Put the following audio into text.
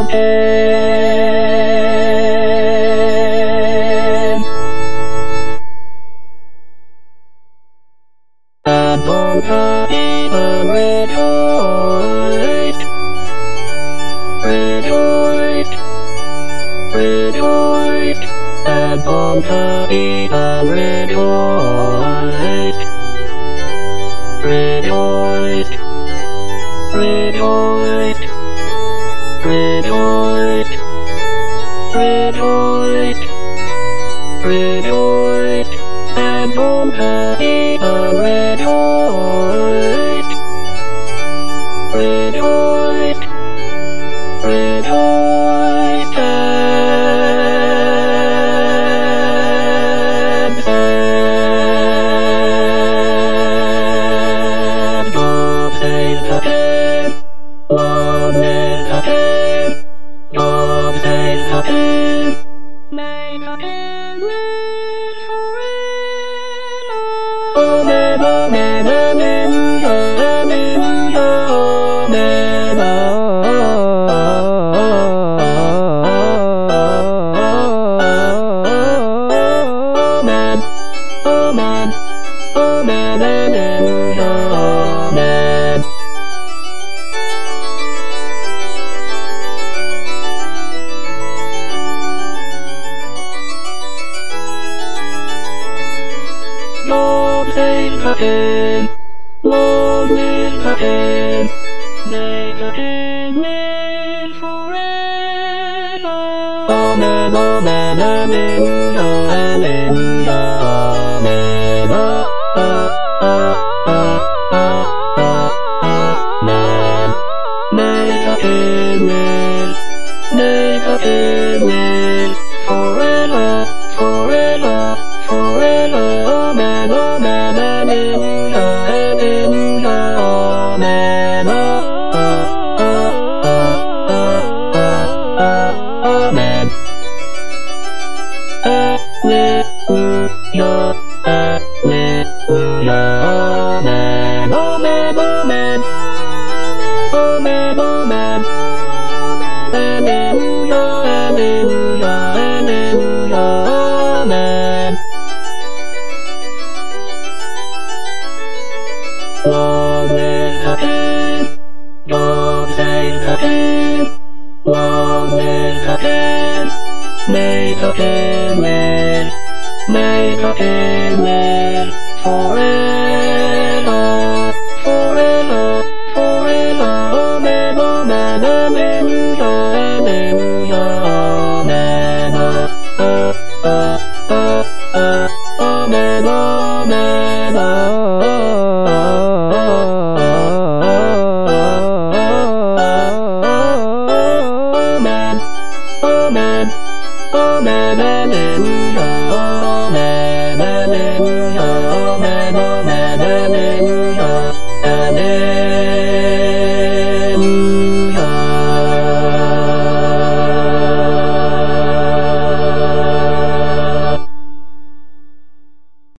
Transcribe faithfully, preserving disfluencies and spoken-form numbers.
again. And all the heathen rejoiced, rejoiced, rejoiced, and all the heathen rejoiced, rejoiced, rejoiced, rejoiced, rejoiced, rejoiced, and all the heathen rejoiced, rejoiced, rejoiced, and said, God save the King, long live the King, God save the King, may the King live forever. Amen, amen, alleluia, alleluia, amen, amen, amen, amen, alleluia, amen. God save the King, long live the King, may the King live forever. Amen, amen, alleluia, alleluia, amen, ah, ah, ah, ah, ah, ah, amen. May the King live, may the King live forever, forever, forever, amen, amen, alleluia, alleluia, amen, ah, ah, ah, ah, ah, ah, amen. Alleluia, alleluia, amen, amen, amen, amen, amen, alleluia, alleluia, alleluia, amen. Long live the King, God save the King, long live the King, may the King live, may the King live forever, forever, forever, amen, amen, alleluia, alleluia, amen, ah, ah, ah, ah, ah, amen, amen, ah, amen, amen, alleluia, amen.